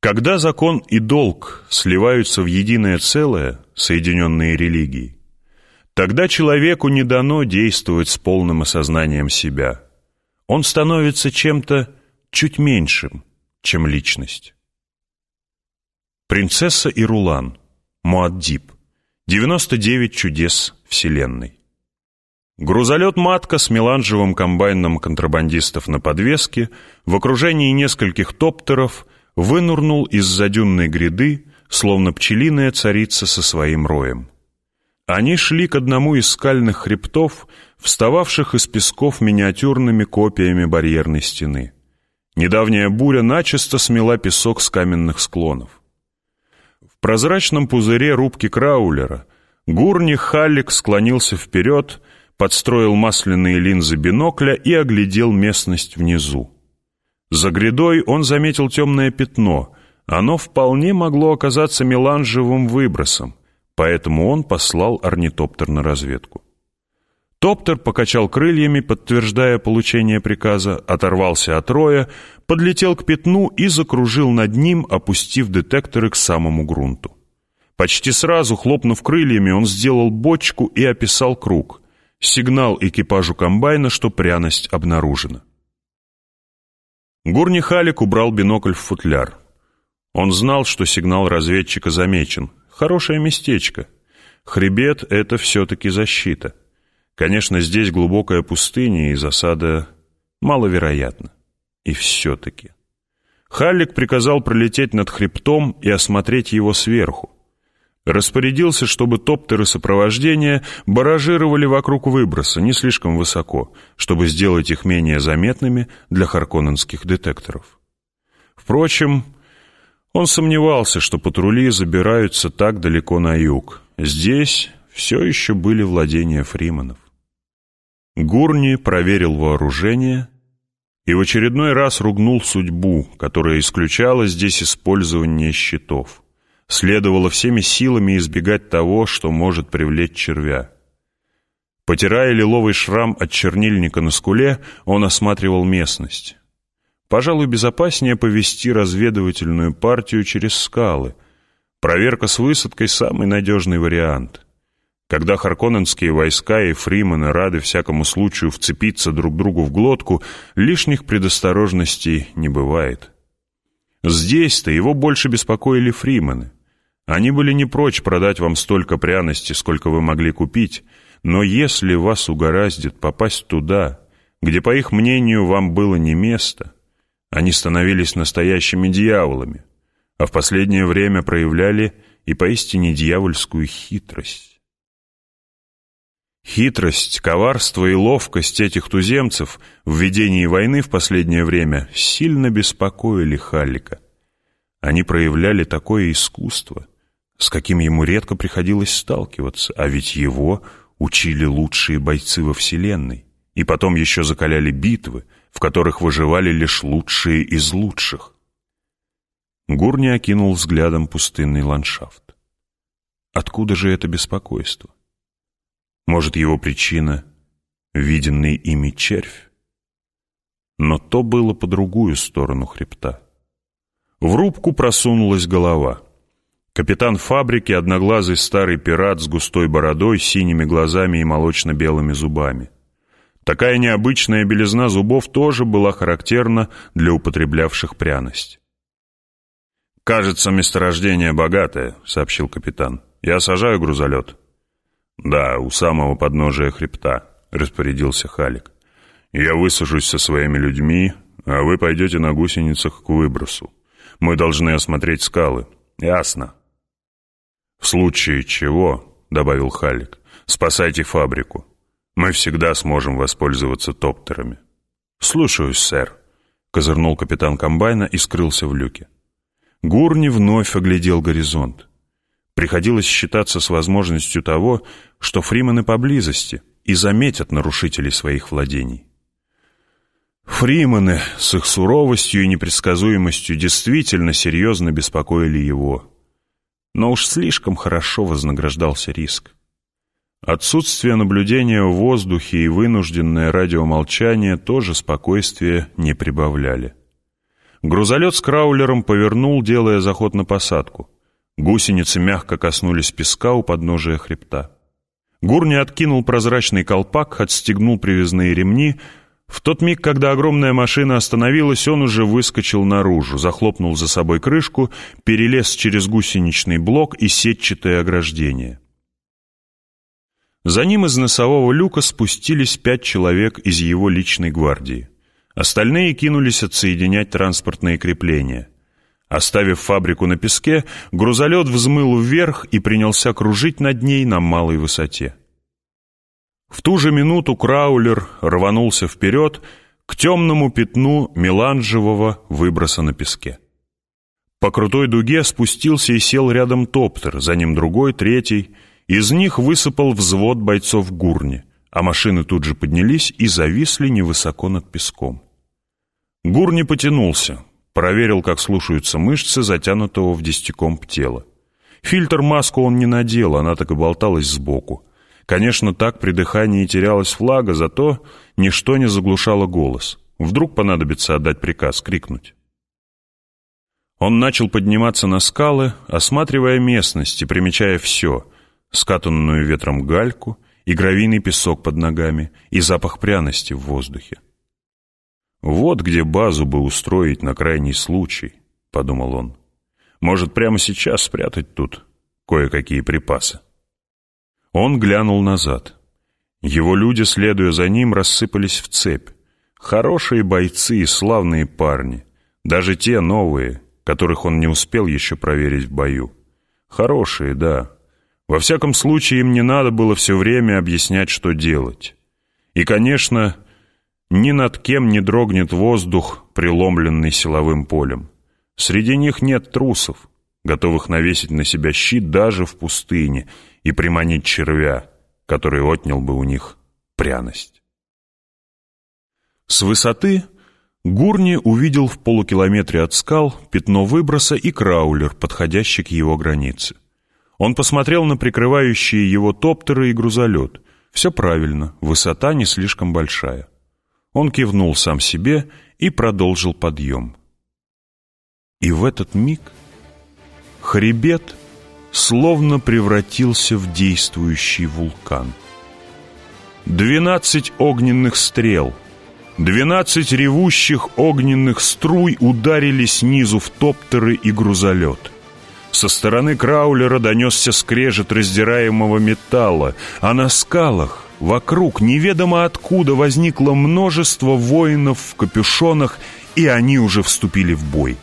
Когда закон и долг сливаются в единое целое, соединенные религией, тогда человеку не дано действовать с полным осознанием себя. Он становится чем-то чуть меньшим, чем личность. Принцесса и Рулан. Муаддиб. 99 чудес Вселенной. Грузолет «Матка» с меланжевым комбайном контрабандистов на подвеске в окружении нескольких топтеров вынурнул из-за дюнной гряды, словно пчелиная царица со своим роем. Они шли к одному из скальных хребтов, встававших из песков миниатюрными копиями барьерной стены. Недавняя буря начисто смела песок с каменных склонов. В прозрачном пузыре рубки краулера Гурни Халлик склонился вперед, подстроил масляные линзы бинокля и оглядел местность внизу. За грядой он заметил темное пятно. Оно вполне могло оказаться меланжевым выбросом, поэтому он послал орнитоптер на разведку. Топтер покачал крыльями, подтверждая получение приказа, оторвался от роя, подлетел к пятну и закружил над ним, опустив детекторы к самому грунту. Почти сразу, хлопнув крыльями, он сделал бочку и описал круг. Сигнал экипажу комбайна, что пряность обнаружена. Гурни Халлик убрал бинокль в футляр. Он знал, что сигнал разведчика замечен. Хорошее местечко. Хребет — это все-таки защита. Конечно, здесь глубокая пустыня, и засада маловероятна. И все-таки. Халлик приказал пролететь над хребтом и осмотреть его сверху. Распорядился, чтобы топтеры сопровождения баражировали вокруг выброса не слишком высоко, чтобы сделать их менее заметными для харконненских детекторов. Впрочем, он сомневался, что патрули забираются так далеко на юг. Здесь все еще были владения фриманов. Гурни проверил вооружение и в очередной раз ругнул судьбу, которая исключала здесь использование щитов. Следовало всеми силами избегать того, что может привлечь червя. Потирая лиловый шрам от чернильника на скуле, он осматривал местность. Пожалуй, безопаснее повести разведывательную партию через скалы. Проверка с высадкой — самый надежный вариант. Когда харконненские войска и фримены рады всякому случаю вцепиться друг другу в глотку, лишних предосторожностей не бывает. Здесь-то его больше беспокоили фримены. Они были не прочь продать вам столько пряности, сколько вы могли купить, но если вас угораздит попасть туда, где, по их мнению, вам было не место, они становились настоящими дьяволами, а в последнее время проявляли и поистине дьявольскую хитрость. Хитрость, коварство и ловкость этих туземцев в ведении войны в последнее время сильно беспокоили Халлика. Они проявляли такое искусство, с каким ему редко приходилось сталкиваться, а ведь его учили лучшие бойцы во Вселенной, и потом еще закаляли битвы, в которых выживали лишь лучшие из лучших. Гурни окинул взглядом пустынный ландшафт. Откуда же это беспокойство? Может, его причина — виденный ими червь? Но то было по другую сторону хребта. В рубку просунулась голова. Капитан фабрики, одноглазый старый пират с густой бородой, синими глазами и молочно-белыми зубами. Такая необычная белизна зубов тоже была характерна для употреблявших пряность. «Кажется, месторождение богатое», — сообщил капитан. «Я сажаю грузолет». «Да, у самого подножия хребта», — распорядился Халлик. «Я высажусь со своими людьми, а вы пойдете на гусеницах к выбросу. Мы должны осмотреть скалы». «Ясно». «В случае чего», — добавил Халлик, — «спасайте фабрику. Мы всегда сможем воспользоваться топтерами». «Слушаюсь, сэр», — козырнул капитан комбайна и скрылся в люке. Гурни вновь оглядел горизонт. Приходилось считаться с возможностью того, что фримены поблизости и заметят нарушителей своих владений. Фримены с их суровостью и непредсказуемостью действительно серьезно беспокоили его. Но уж слишком хорошо вознаграждался риск. Отсутствие наблюдения в воздухе и вынужденное радиомолчание тоже спокойствия не прибавляли. Грузолет с краулером повернул, делая заход на посадку. Гусеницы мягко коснулись песка у подножия хребта. Гурни откинул прозрачный колпак, отстегнул привязные ремни. В тот миг, когда огромная машина остановилась, он уже выскочил наружу, захлопнул за собой крышку, перелез через гусеничный блок и сетчатое ограждение. За ним из носового люка спустились 5 человек из его личной гвардии. Остальные кинулись отсоединять транспортные крепления. Оставив фабрику на песке, грузолет взмыл вверх и принялся кружить над ней на малой высоте. В ту же минуту краулер рванулся вперед к темному пятну меланжевого выброса на песке. По крутой дуге спустился и сел рядом топтер, за ним другой, третий. Из них высыпал взвод бойцов Гурни, а машины тут же поднялись и зависли невысоко над песком. Гурни потянулся, проверил, как слушаются мышцы затянутого в десятикомб тела. Фильтр-маску он не надел, она так и болталась сбоку. Конечно, так при дыхании терялась флага, зато ничто не заглушало голос. Вдруг понадобится отдать приказ, крикнуть. Он начал подниматься на скалы, осматривая местность и примечая все: скатанную ветром гальку и гравийный песок под ногами, и запах пряности в воздухе. «Вот где базу бы устроить на крайний случай», — подумал он. «Может, прямо сейчас спрятать тут кое-какие припасы». Он глянул назад. Его люди, следуя за ним, рассыпались в цепь. Хорошие бойцы и славные парни, даже те новые, которых он не успел еще проверить в бою. Хорошие, да. Во всяком случае, им не надо было все время объяснять, что делать. И, конечно, ни над кем не дрогнет воздух, преломленный силовым полем. Среди них нет трусов, готовых навесить на себя щит даже в пустыне и приманить червя, который отнял бы у них пряность. С высоты Гурни увидел в полукилометре от скал пятно выброса и краулер, подходящий к его границе. Он посмотрел на прикрывающие его топтеры и грузолет. Все правильно, высота не слишком большая. Он кивнул сам себе и продолжил подъем. И в этот миг хребет словно превратился в действующий вулкан. 12 огненных стрел, 12 ревущих огненных струй ударили снизу в топтеры и грузолет. Со стороны краулера донесся скрежет раздираемого металла, а на скалах вокруг неведомо откуда возникло множество воинов в капюшонах, и они уже вступили в бой.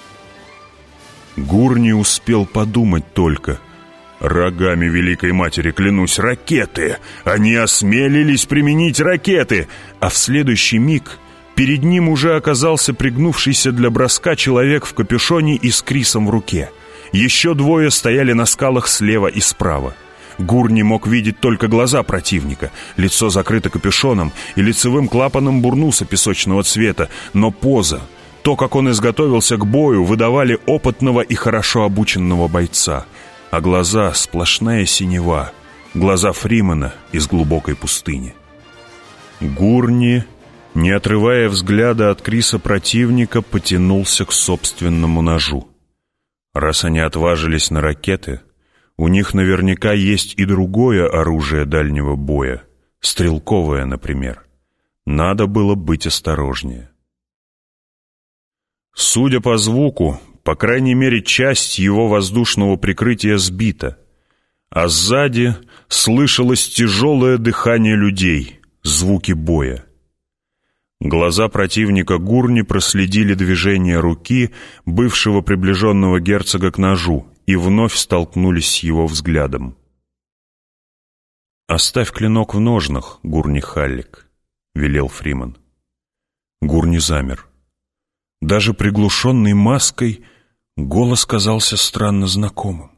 Гурни успел подумать только: «Рогами Великой Матери клянусь, ракеты! Они осмелились применить ракеты!» А в следующий миг перед ним уже оказался пригнувшийся для броска человек в капюшоне и с крисом в руке. Еще двое стояли на скалах слева и справа. Гурни мог видеть только глаза противника. Лицо закрыто капюшоном и лицевым клапаном бурнуса песочного цвета, но поза, то, как он изготовился к бою, выдавали опытного и хорошо обученного бойца. А глаза — сплошная синева, глаза Фримена из глубокой пустыни. Гурни, не отрывая взгляда от криса противника, потянулся к собственному ножу. Раз они отважились на ракеты, у них наверняка есть и другое оружие дальнего боя, стрелковое, например. Надо было быть осторожнее. Судя по звуку, по крайней мере, часть его воздушного прикрытия сбита, а сзади слышалось тяжелое дыхание людей, звуки боя. Глаза противника Гурни проследили движение руки бывшего приближенного герцога к ножу и вновь столкнулись с его взглядом. «Оставь клинок в ножнах, Гурни Халлик», — велел Фриман. Гурни замер. Даже приглушенный маской голос казался странно знакомым.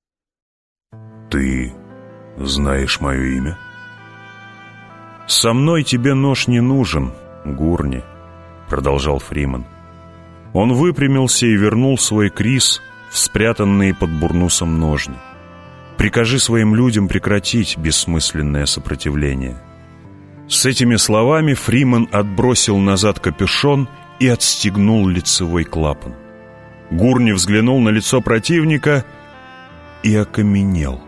«Ты знаешь мое имя?» «Со мной тебе нож не нужен, Гурни», — продолжал Фриман. Он выпрямился и вернул свой крис в спрятанные под бурнусом ножны. «Прикажи своим людям прекратить бессмысленное сопротивление». С этими словами Фриман отбросил назад капюшон и отстегнул лицевой клапан. Гурни взглянул на лицо противника и окаменел.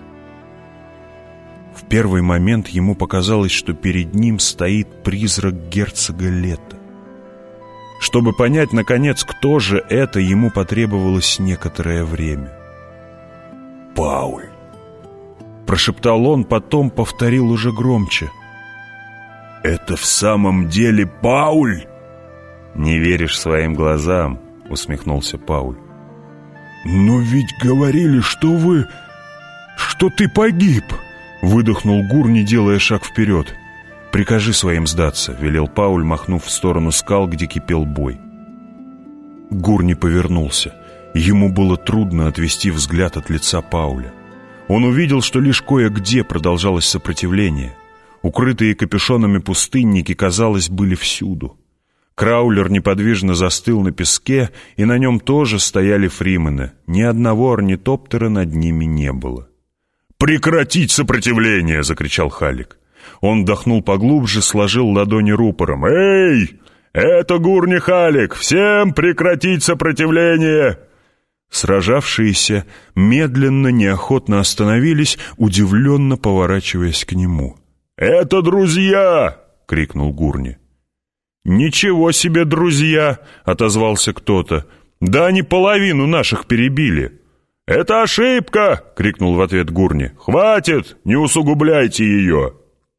В первый момент ему показалось, что перед ним стоит призрак герцога Лето. Чтобы понять, наконец, кто же это, ему потребовалось некоторое время. «Пауль!» — прошептал он, потом повторил уже громче. «Это в самом деле Пауль?» «Не веришь своим глазам», — усмехнулся Пауль. «Но ведь говорили, что ты погиб!» — выдохнул Гурни, делая шаг вперед. «Прикажи своим сдаться», — велел Пауль, махнув в сторону скал, где кипел бой. Гурни повернулся. Ему было трудно отвести взгляд от лица Пауля. Он увидел, что лишь кое-где продолжалось сопротивление. Укрытые капюшонами пустынники, казалось, были всюду. Краулер неподвижно застыл на песке, и на нем тоже стояли фримены. Ни одного орнитоптера над ними не было. «Прекратить сопротивление!» — закричал Халлик. Он вдохнул поглубже, сложил ладони рупором. «Эй! Это Гурни Халлик! Всем прекратить сопротивление!» Сражавшиеся медленно, неохотно остановились, удивленно поворачиваясь к нему. «Это друзья!» — крикнул Гурни. «Ничего себе друзья!» — отозвался кто-то. «Да они половину наших перебили!» «Это ошибка!» — крикнул в ответ Гурни. «Хватит! Не усугубляйте ее!»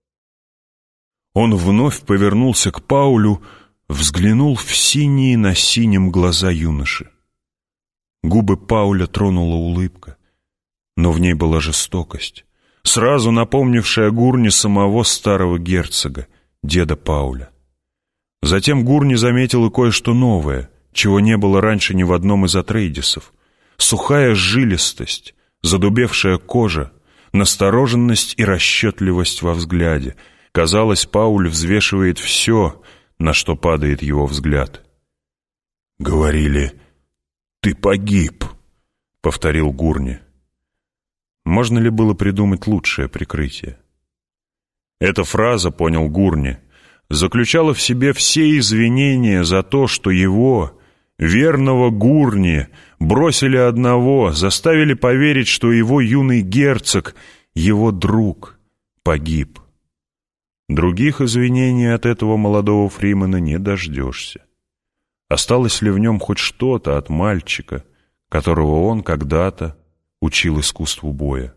Он вновь повернулся к Паулю, взглянул в синие на синем глаза юноши. Губы Пауля тронула улыбка, но в ней была жестокость, сразу напомнившая Гурни самого старого герцога, деда Пауля. Затем Гурни заметил и кое-что новое, чего не было раньше ни в одном из Атрейдисов. Сухая жилистость, задубевшая кожа, настороженность и расчетливость во взгляде. Казалось, Пауль взвешивает все, на что падает его взгляд. «Говорили, ты погиб», — повторил Гурни. Можно ли было придумать лучшее прикрытие? Эта фраза, понял Гурни, заключала в себе все извинения за то, что его, верного Гурни, бросили одного, заставили поверить, что его юный герцог, его друг, погиб. Других извинений от этого молодого фримена не дождешься. Осталось ли в нем хоть что-то от мальчика, которого он когда-то учил искусству боя?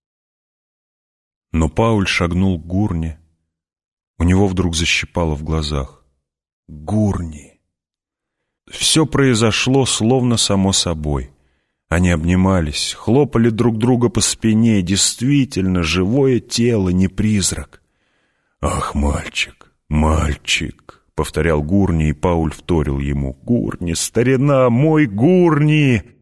Но Пауль шагнул к Гурни. У него вдруг защипало в глазах. Гурни! Все произошло словно само собой. Они обнимались, хлопали друг друга по спине. Действительно, живое тело, не призрак. «Ах, мальчик, мальчик!» — повторял Гурни, и Пауль вторил ему. «Гурни, старина, мой Гурни!»